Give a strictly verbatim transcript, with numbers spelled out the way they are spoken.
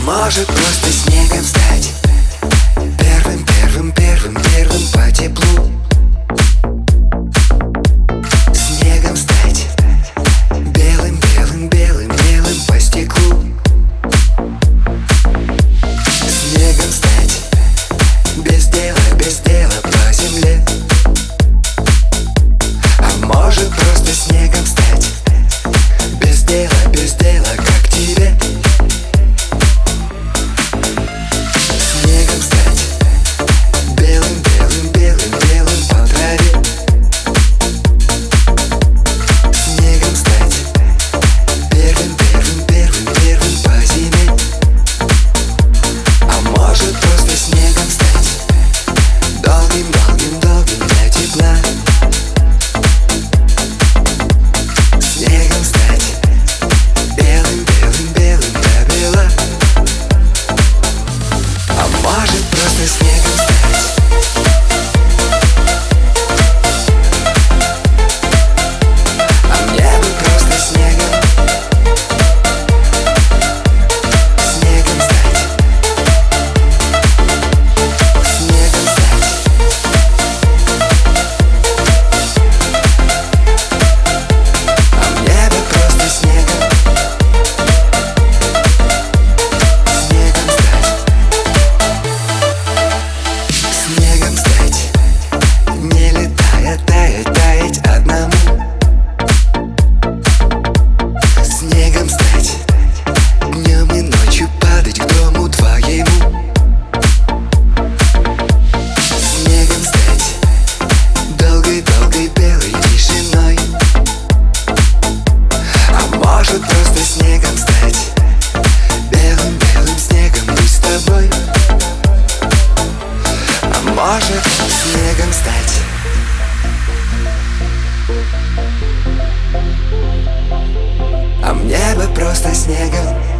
может просто снегом стать. Первым, первым, первым, первым по теплу. Снегом стать. Белым, белым, белым, белым по стеклу. Снегом стать. Без дела, без дела по земле. А может просто снегом стать. Без дела, без дела, как тебе. Снегом стать. Белым, белым, белым, белым по траве. Снегом стать. Первым, первым, первым, первым по зиме. А может просто снегом стать. Долгим, долгим, долгим для тепла. Снегом стать. Белым, белым, белым для бела. А может просто снегом стать. А мне бы просто снегом. Снегом стать. Снегом стать. А мне бы просто снегом. Снегом стать. Снегом стать. Не летая, таять, таять одному. Снегом стать. Днем и ночью падать к дому твоему. Снегом стать. Долгой-долгой белой тишиной. А может просто снегом стать. Белым-белым снегом быть с тобой. А может снегом стать. А мне бы просто снегом.